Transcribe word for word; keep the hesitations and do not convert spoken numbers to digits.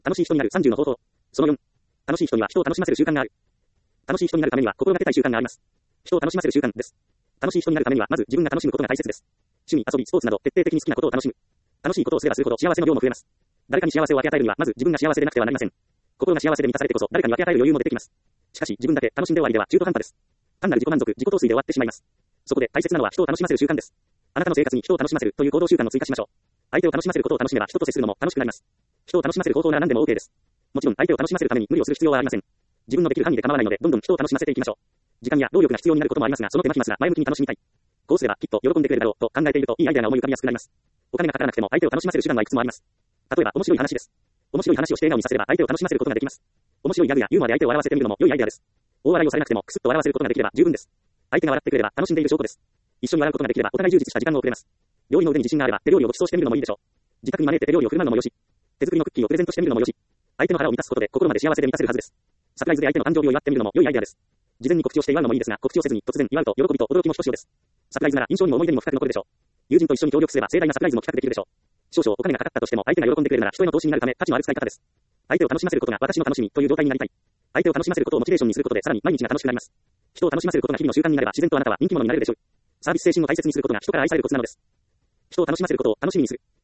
楽しい人になるさんじゅうの方法。そのよん。楽しい人には人を楽しませる習慣がある。楽しい人になるためには心がけたい習慣があります。人を楽しませる習慣です。楽しい人になるためにはまず自分が楽しむことが大切です。趣味、遊び、スポーツなど徹底的に好きなことを楽しむ。楽しいことをすればするほど幸せの量も増えます。誰かに幸せを分け与えるにはまず自分が幸せでなくてはなりません。心が幸せで満たされてこそ誰かに分け与える余裕も出てきます。しかし自分だけ楽しんで終わりでは中途半端です。単なる自己満足、自己陶酔で終わってしまいます。そこで大切なのは人を楽しませる習慣です。あなたの生活に人を楽しませるという行動習慣を追加しましょう。相手を楽しませることを楽しめば人と接するのも楽しくなります。人を楽しませる方法なら何でも OK です。もちろん相手を楽しませるために無理をする必要はありません。自分のできる範囲で構わないのでどんどん人を楽しませていきましょう。時間や労力が必要になることもありますが、その手間暇すら前向きに楽しみたい。こうすればきっと喜んでくれるだろうと考えているといいアイデアが思い浮かびやすくなります。お金がかからなくても相手を楽しませる手段はいくつもあります。例えば面白い話です。面白い話をして笑顔にさせれば相手を楽しませることができます。面白いギャグやユーモアで相手を笑わせてみるのも良いアイデアです。大笑いをされなくてもクスッと笑わせることができれば十分です。相手が笑ってくれれば楽しんでいる証拠です。一緒に笑うことができればお互い充実した時間を送れます。料理の腕に自信があれば手料理をご馳走してみるのもいいでしょう。自宅に招いて手料理を振る舞うのもよし、手作りのクッキーをプレゼントしてみるのもよし、相手の腹を満たすことで心まで幸せで満たせるはずです。サプライズで相手の誕生日を祝ってみるのも良いアイデアです。事前に告知をして祝うのもいいですが、告知をせずに突然祝うと喜びと驚きもひとしおです。サプライズなら印象にも思い出にも深く残るでしょう。友人と一緒に協力すれば盛大なサプライズも企画できるでしょう。少々お金がかかったとしても相手が喜んでくれるなら人への投資になるため価値のある使い方です。相手を楽しませることが私の楽しみという状態になりたい。相手を楽しませることをモチベーションにすることでさらに毎日が楽しくなります。人を楽しませることが日々の習慣になれば自然とあなたは人気者になれるでしょう。サービス精神を大切にすることが人から愛されるコツなのです。人を楽しませることを楽しみにする。